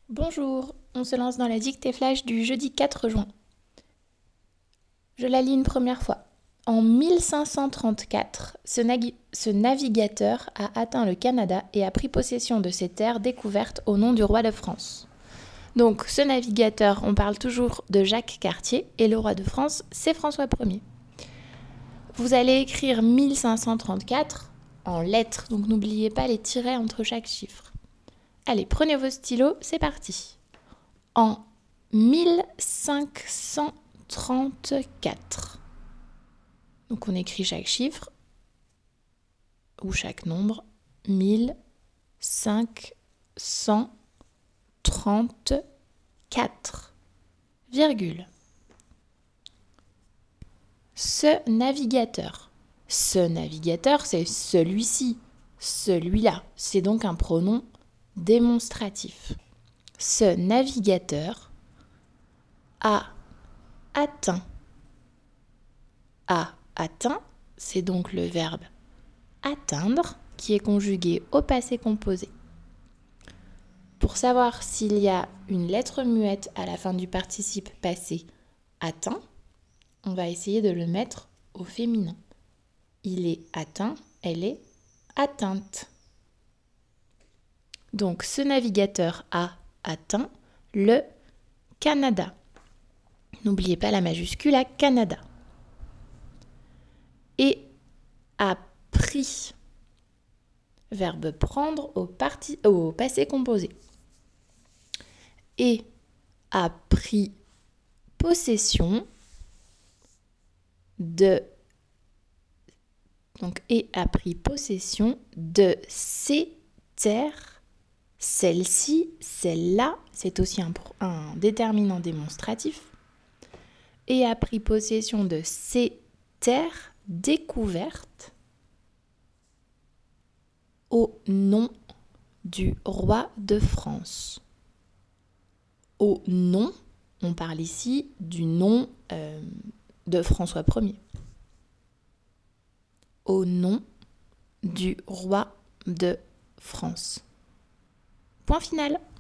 Bonjour, on se lance dans la dictée flash du jeudi 4 juin. Je la lis une première fois. En 1534, ce navigateur a atteint le Canada et a pris possession de ces terres découvertes au nom du roi de France. Donc ce navigateur, on parle toujours de Jacques Cartier et le roi de France, c'est François Ier. Vous allez écrire 1534 en lettres, donc n'oubliez pas les tirets entre chaque chiffre. Allez, prenez vos stylos, c'est parti. En 1534. Donc on écrit chaque chiffre ou chaque nombre. 1534, virgule. Ce navigateur, c'est celui-ci, celui-là. C'est donc un pronom démonstratif. Ce navigateur a atteint. A atteint, c'est donc le verbe atteindre qui est conjugué au passé composé. Pour savoir s'il y a une lettre muette à la fin du participe passé atteint, on va essayer de le mettre au féminin. Il est atteint, elle est atteinte. Donc ce navigateur a atteint le Canada. N'oubliez pas la majuscule à Canada. Et a pris, verbe prendre au passé composé. Et a pris possession de ces terres, celle-ci, celle-là, c'est aussi un déterminant démonstratif, et a pris possession de ces terres découvertes au nom du roi de France. Au nom, on parle ici du nom de François Ier. Au nom du roi de France. Point final.